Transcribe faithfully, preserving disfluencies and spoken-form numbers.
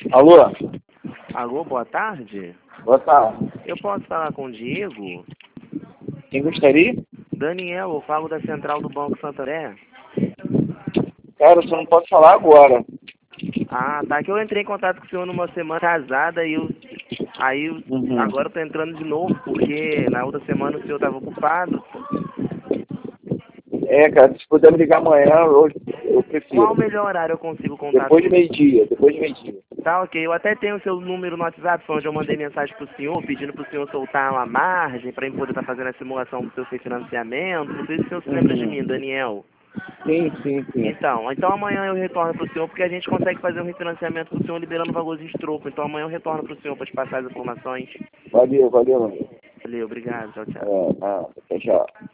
Alô? Alô, boa tarde. Boa tarde. Eu posso falar com o Diego? Quem gostaria? Daniel, eu falo da central do Banco Santander. Cara, você não pode falar agora. Ah, tá. Que eu entrei em contato com o senhor numa semana casada e eu, aí eu- Uhum. agora eu tô entrando de novo, porque na outra semana o senhor estava ocupado. É, cara, se puder me ligar amanhã, hoje eu prefiro. Qual o melhor horário eu consigo contato Depois de com o senhor? meio-dia, depois de meio-dia. Tá, ok. Eu até tenho o seu número no WhatsApp, foi onde eu mandei mensagem pro senhor, pedindo pro senhor soltar uma margem para eu poder estar fazendo a simulação do seu financiamento. Não sei se o senhor se lembra de Uhum. mim, Daniel. Sim, sim, sim. Então, então amanhã eu retorno pro senhor, porque a gente consegue fazer um refinanciamento pro senhor liberando valorzinho de troco. Então amanhã eu retorno pro senhor para te passar as informações. Valeu, valeu, amigo. Valeu, obrigado, tchau, tchau. É, ah, tchau, tchau.